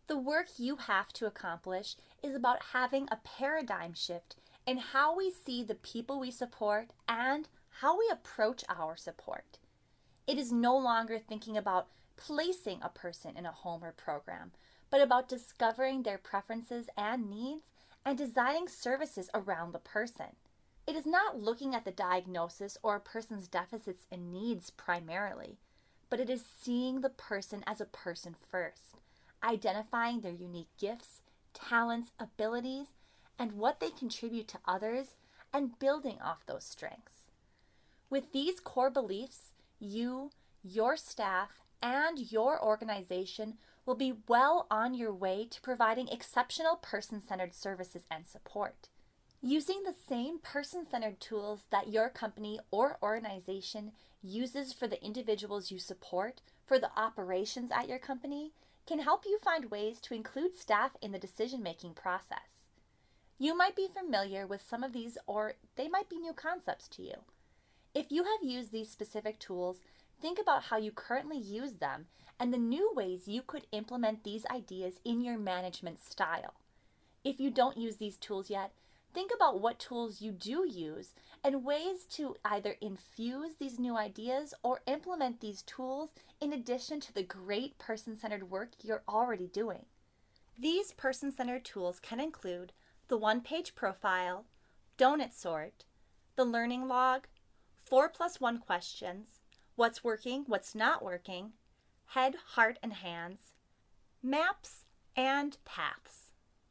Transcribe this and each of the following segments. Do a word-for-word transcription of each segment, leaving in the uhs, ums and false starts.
The work you have to accomplish is about having a paradigm shift in how we see the people we support and how we approach our support. It is no longer thinking about placing a person in a home or program, but about discovering their preferences and needs and designing services around the person. It is not looking at the diagnosis or a person's deficits and needs primarily, but it is seeing the person as a person first, identifying their unique gifts, talents, abilities, and what they contribute to others, and building off those strengths. With these core beliefs, you, your staff, and your organization will be well on your way to providing exceptional person-centered services and support. Using the same person-centered tools that your company or organization uses for the individuals you support for the operations at your company can help you find ways to include staff in the decision-making process. You might be familiar with some of these, or they might be new concepts to you. If you have used these specific tools, think about how you currently use them and the new ways you could implement these ideas in your management style. If you don't use these tools yet, think about what tools you do use and ways to either infuse these new ideas or implement these tools in addition to the great person-centered work you're already doing. These person-centered tools can include the one-page profile, donut sort, the learning log, four plus one questions, what's working, what's not working, head, heart, and hands, maps, and paths.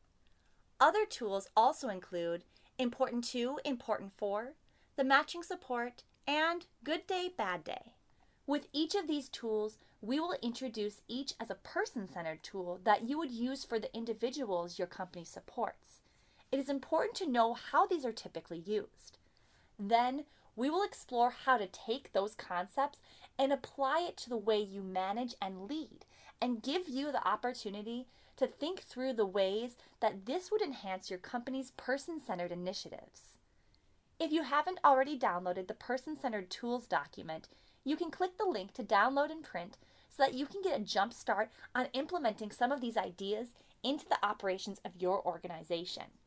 Other tools also include Important To, Important For, the matching support, and Good Day, Bad Day. With each of these tools, we will introduce each as a person-centered tool that you would use for the individuals your company supports. It is important to know how these are typically used. Then, we will explore how to take those concepts and apply it to the way you manage and lead, and give you the opportunity to think through the ways that this would enhance your company's person-centered initiatives. If you haven't already downloaded the Person-Centered Tools document, you can click the link to download and print so that you can get a jump start on implementing some of these ideas into the operations of your organization.